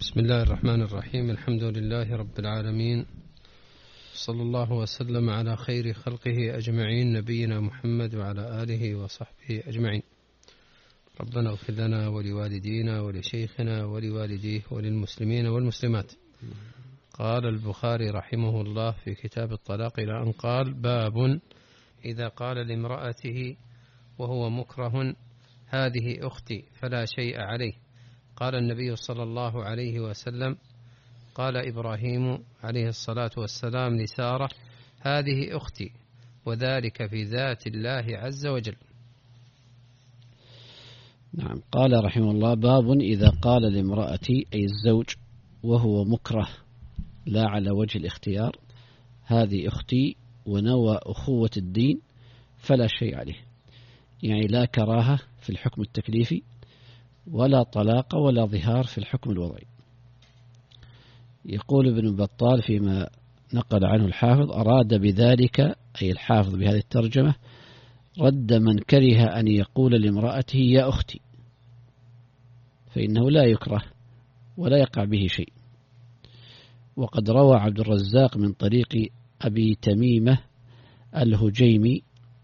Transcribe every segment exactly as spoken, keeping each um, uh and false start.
بسم الله الرحمن الرحيم. الحمد لله رب العالمين، صلى الله وسلم على خير خلقه أجمعين، نبينا محمد وعلى آله وصحبه أجمعين. ربنا اغفر لنا ولوالدينا ولشيخنا ولوالديه وللمسلمين والمسلمات. قال البخاري رحمه الله في كتاب الطلاق إلى أن قال: باب إذا قال لامرأته وهو مكره: هذه أختي فلا شيء عليه. قال النبي صلى الله عليه وسلم: قال إبراهيم عليه الصلاة والسلام لسارة: هذه أختي، وذلك في ذات الله عز وجل. نعم. قال رحمه الله: باب إذا قال لامرأتي أي الزوج وهو مكره لا على وجه الاختيار: هذه أختي، ونوى أخوة الدين فلا شيء عليه. يعني لا كراهة في الحكم التكليفي، ولا طلاق ولا ظهار في الحكم الوضعي. يقول ابن بطال فيما نقل عنه الحافظ: أراد بذلك أي الحافظ بهذه الترجمة رد من كره أن يقول لامرأته يا أختي، فإنه لا يكره ولا يقع به شيء. وقد روى عبد الرزاق من طريق أبي تميمة الهجيمي،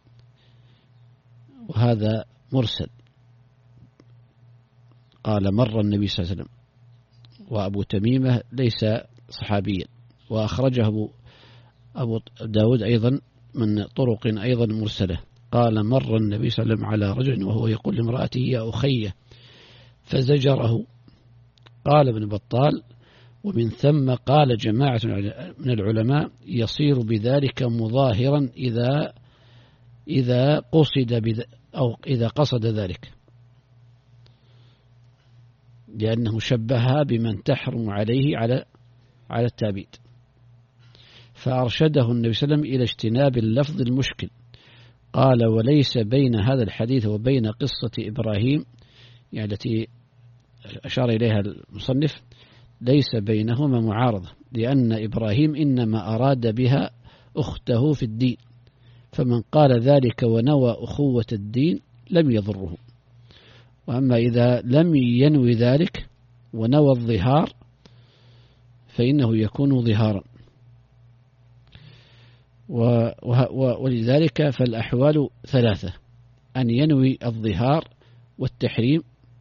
وهذا مرسل، قال: مر النبي صلى الله عليه وسلم، وأبو تميمة ليس صحابيا. وأخرجه أبو داود أيضا من طرق أيضا مرسلة، قال: مر النبي صلى الله عليه وسلم على رجل وهو يقول لامرأته يا أخي فزجره. قال ابن بطال: ومن ثم قال جماعة من العلماء: يصير بذلك مظاهرا إذا إذا قصد أو إذا قصد ذلك، لأنه شبهها بمن تحرم عليه على على التابيد. فأرشده النبي صلى الله عليه وسلم إلى اجتناب اللفظ المشكل. قال: وليس بين هذا الحديث وبين قصة إبراهيم، يعني التي أشار إليها المصنف، ليس بينهما معارضة، لأن إبراهيم إنما أراد بها أخته في الدين، فمن قال ذلك ونوى أخوة الدين لم يضره. وأما إذا لم ينوي ذلك ونوى الظهار فإنه يكون ظهارا. ولذلك فالأحوال ثلاثة: أن ينوي الظهار والتحريم،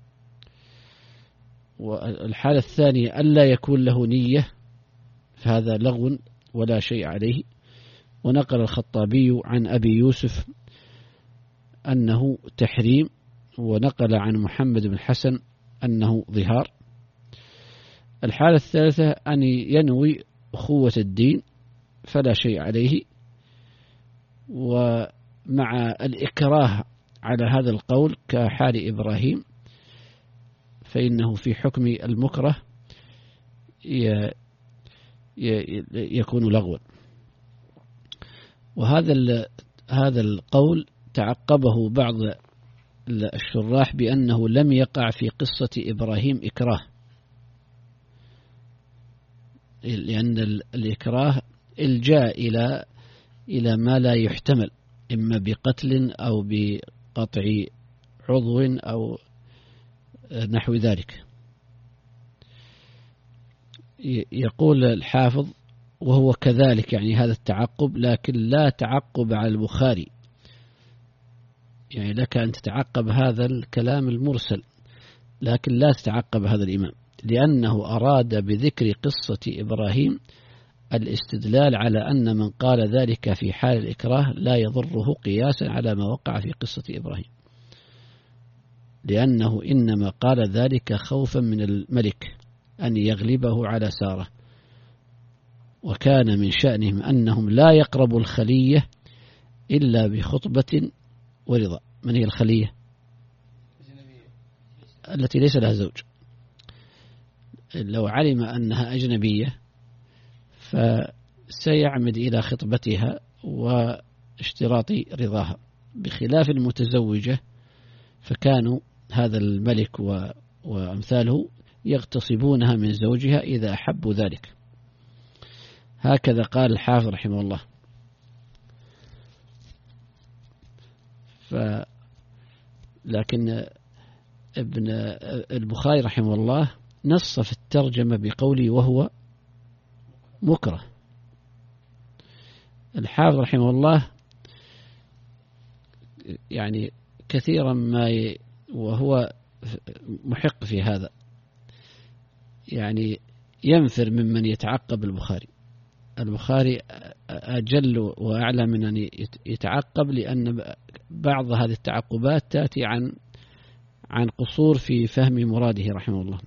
والحالة الثانية ألا يكون له نية، فهذا لغو ولا شيء عليه. ونقل الخطابي عن أبي يوسف أنه تحريم، ونقل عن محمد بن حسن أنه ظهار. الحالة الثالثة أن ينوي أخوة الدين فلا شيء عليه. ومع الإكراه على هذا القول كحال إبراهيم فإنه في حكم المكره يكون لغوا. وهذا هذا القول تعقبه بعض الشراح بأنه لم يقع في قصة إبراهيم إكراه، لأن الإكراه الجاء إلى إلى ما لا يحتمل، إما بقتل أو بقطع عضو أو نحو ذلك. يقول الحافظ: وهو كذلك، يعني هذا التعقب، لكن لا تعقب على البخاري. يعني لك أن تتعقب هذا الكلام المرسل، لكن لا تتعقب هذا الإمام، لأنه أراد بذكر قصة إبراهيم الاستدلال على أن من قال ذلك في حال الإكراه لا يضره قياسا على ما وقع في قصة إبراهيم، لأنه إنما قال ذلك خوفا من الملك أن يغلبه على سارة، وكان من شأنهم أنهم لا يقربوا الخلية إلا بخطبة ورضا. من هي الخلية؟ التي ليس لها زوج. لو علم أنها أجنبية فسيعمد إلى خطبتها واشتراط رضاها، بخلاف المتزوجة فكانوا هذا الملك وأمثاله يغتصبونها من زوجها إذا أحبوا ذلك. هكذا قال الحافظ رحمه الله. ف لكن ابن البخاري رحمه الله نص في الترجمة بقوله وهو مكره. الحافظ رحمه الله يعني كثيرا ما ي... وهو محق في هذا، يعني ينفر ممن يتعقب البخاري. البخاري أجل وأعلى من أن يتعقب، لأن بعض هذه التعقبات تأتي عن عن قصور في فهم مراده رحمه الله.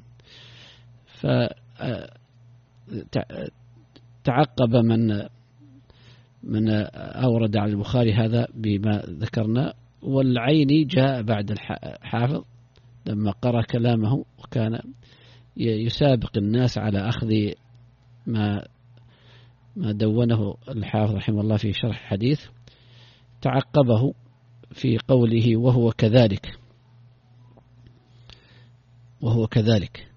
فتعقب من من أورد على البخاري هذا بما ذكرنا. والعيني جاء بعد الحافظ لما قرأ كلامه، وكان يسابق الناس على أخذ ما ما دونه الحافظ رحمه الله في شرح الحديث. تعقبه في قوله وهو كذلك، وهو كذلك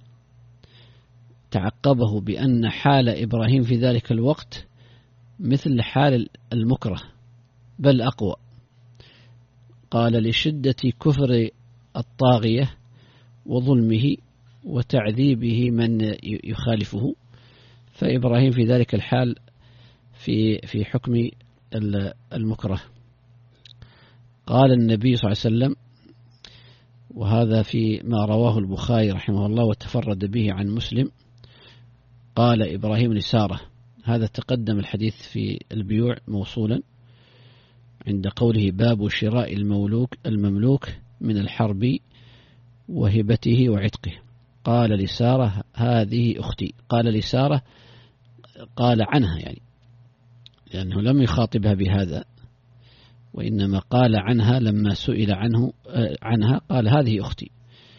تعقبه بأن حال إبراهيم في ذلك الوقت مثل حال المكره بل أقوى. قال لشدة كفر الطاغية وظلمه وتعذيبه من يخالفه، فإبراهيم في ذلك الحال في في حكم المكره. قال النبي صلى الله عليه وسلم، وهذا في ما رواه البخاري رحمه الله وتفرد به عن مسلم، قال إبراهيم لسارة، هذا تقدم الحديث في البيوع موصولا عند قوله باب شراء المملوك المملوك من الحرب وهبته وعتقه. قال لسارة هذه أختي. قال لسارة قال عنها، يعني لأنه لم يخاطبها بهذا، وإنما قال عنها لما سئل عنه عنها قال هذه أختي،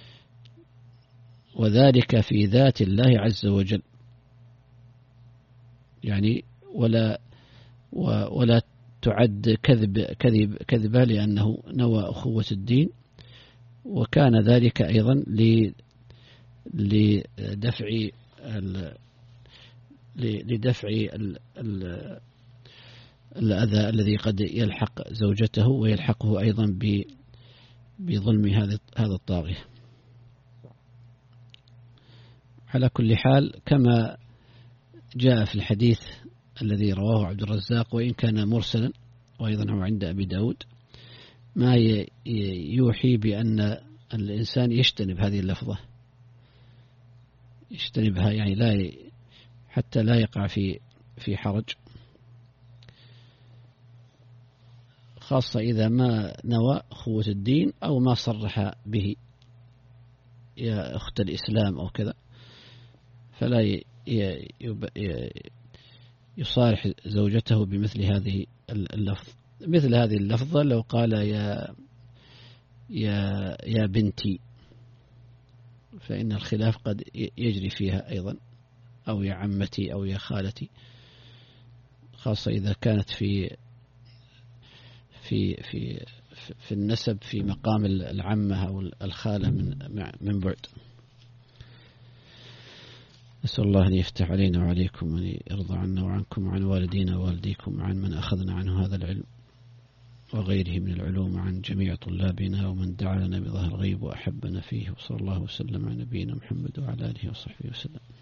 وذلك في ذات الله عز وجل، يعني ولا ولا تعد كذب كذب كذبة، لأنه نوى أخوة الدين. وكان ذلك أيضا لدفع لدفع الأذى الذي قد يلحق زوجته ويلحقه أيضا بظلم هذا الطاغية. على كل حال كما جاء في الحديث الذي رواه عبد الرزاق وإن كان مرسلا، وأيضا هو عند أبي داود، ما يوحي بأن الإنسان يجتنب هذه اللفظة، يجتنبها يعني لا حتى لا يقع في في حرج، خاصة إذا ما نوى أخوة الدين أو ما صرح به يا أخت الإسلام أو كذا، فلا يصارح زوجته بمثل هذه اللفظ. مثل هذه اللفظة لو قال يا يا يا بنتي، فإن الخلاف قد يجري فيها أيضا، أو يا عمتي أو يا خالتي، خاصة إذا كانت في في في في النسب في مقام العمة أو الخالة من من بعد. نسأل الله أن يفتح علينا وعليكم، وأن يرضى عنا وعنكم وعن والدينا ووالديكم وعن من أخذنا عنه هذا العلم وغيره من العلوم، وعن جميع طلابنا ومن دعا لنا بظهر الغيب وأحبنا فيه. وصلى الله وسلم على نبينا محمد وعلى آله وصحبه وسلم.